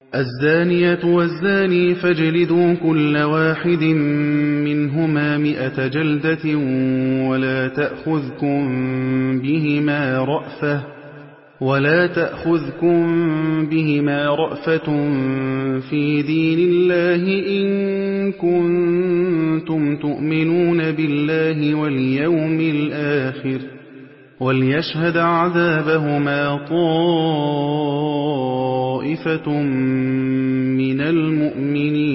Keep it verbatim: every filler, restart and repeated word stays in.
الزانية والزاني فاجلدوا كل واحد منهما مئة جلدة ولا تأخذكم بهما رأفة ولا تأخذكم بهما رأفة في دين الله إن كنتم تؤمنون بالله واليوم الآخر وليشهد عذابهما طائفة من المؤمنين.